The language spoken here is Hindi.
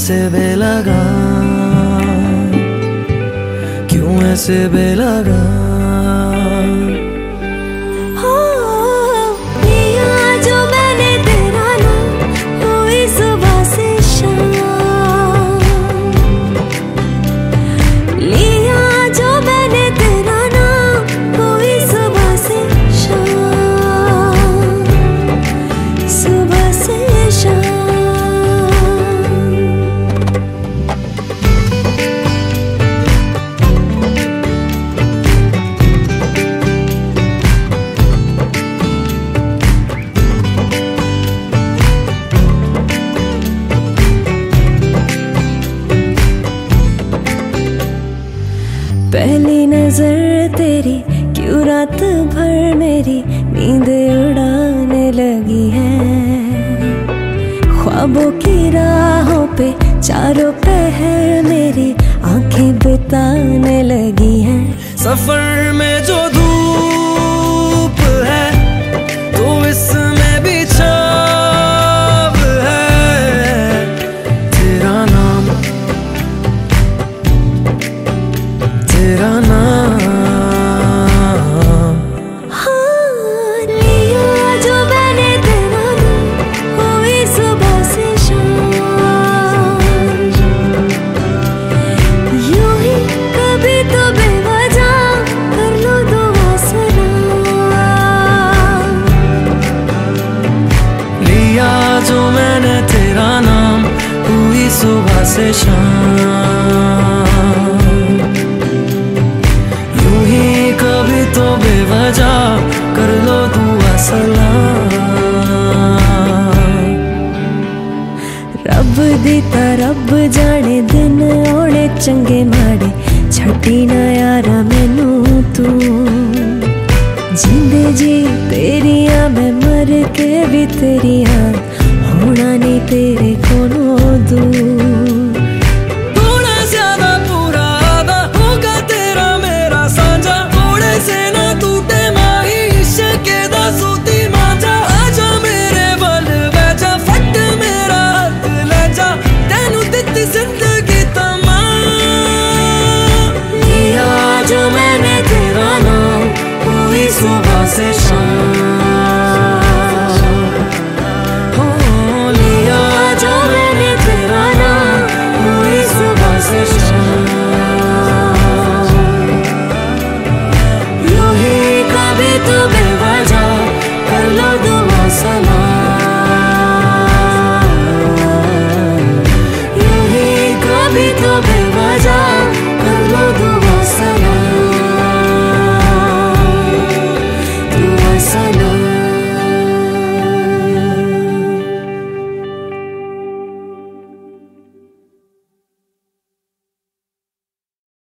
ऐसे बेलगा, क्यों ऐसे बेलगा। पहली नजर तेरी क्यों रात भर मेरी नींद उड़ाने लगी है। ख्वाबों की राहों पे चारों पहर मेरी आंखें बिताने लगी हैं। सफर में जो धूप है तो इसमें भी छाव है। तेरा नाम, तेरा नाम, हाँ लिया जो मैंने तेरा नाम, हुई सुबह से शाम। यूं ही कभी तो बेवजह कर लो दुआ सलाम। लिया जो मैंने तेरा नाम, हुई सुबह से शाम। तो बेवजह कर लो दुआ सलाम। रब दीता रब जाने दिन आने चंगे माड़े, छटी ना यारा मैनू तू। जिंदे जी तेरिया मैं मर के भी तेरिया, होना नहीं तेरे कोलों दूर। सुबह से शाम, हो लिया जो मैंने तेरा नाम, हुई सुबह से शाम। यूं ही कभी तो बेवजह कर लो दुआ सलाम। यूं ही कभी तो बेवजह